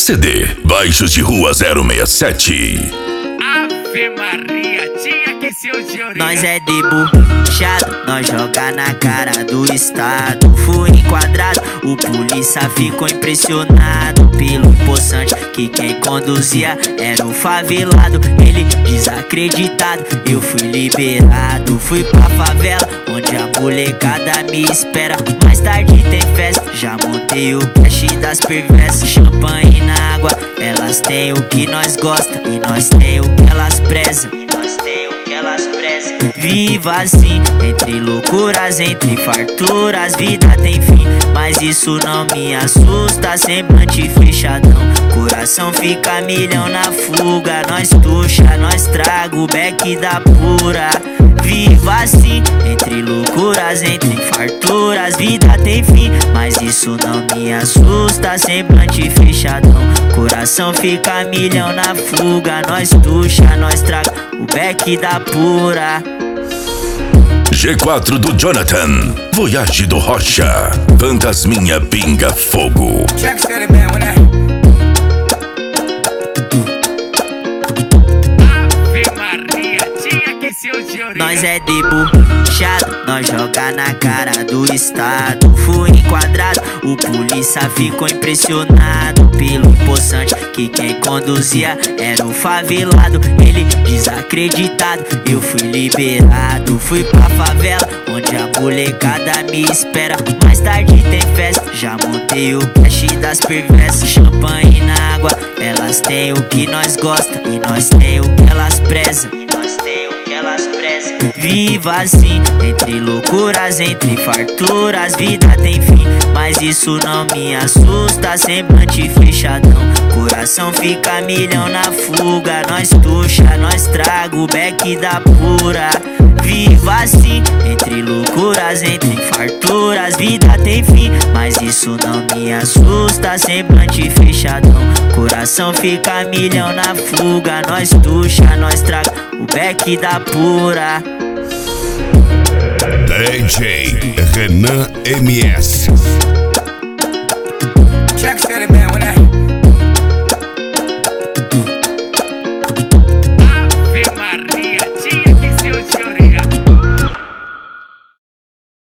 CD Baixos de Rua 067. Ave Maria, tinha que ser o de orelha. Nós é debochado, nós joga na cara do estado. Fui enquadrado, o polícia ficou impressionado pelo poçante, que quem conduzia era o favelado. Ele desacreditado, eu fui liberado. Fui pra favela, onde a molecada me espera. Mais tarde tem festa, já montei o cash das perversas. Champanhe na água, elas têm o que nós gosta e nós tem o que elas prezam. Viva assim, entre loucuras, entre farturas, vida tem fim, mas isso não me assusta. Semblante fechadão, coração fica milhão na fuga. Nós tuxa, nós traga o beck da pura. Viva assim, entre loucuras, entre farturas, vida tem fim, mas isso não me assusta. Semblante fechadão, coração fica milhão na fuga. Nós tuxa, nós traga o beck da pura. G4 do Jonathan, Voyage do Rocha, Fantasminha Pinga Fogo. Tinha que ser ele mesmo, né? Ave Maria, tinha que ser o de orelha. Nós é debochado, nós joga na cara do estado. Fui enquadrado, o polícia ficou impressionado pelo poçante, que quem conduzia era o favelado. Ele desacreditado, eu fui liberado. Fui pra favela, onde a molecada me espera. Mais tarde tem festa, já montei o cash das perversas. Champanhe na água, elas têm o que nós gosta e nós tem o que elas prezam. Viva assim, entre loucuras, entre farturas, vida tem fim, mas isso não me assusta. Semblante fechadão, coração fica milhão na fuga. Nós tuxa, nós traga o beck da pura. Viva assim, entre loucuras, entre farturas, vida tem fim, mas isso não me assusta. Semblante fechadão, coração fica milhão na fuga. Nós tuxa, nós traga o beck da pura. DJ Renan MS.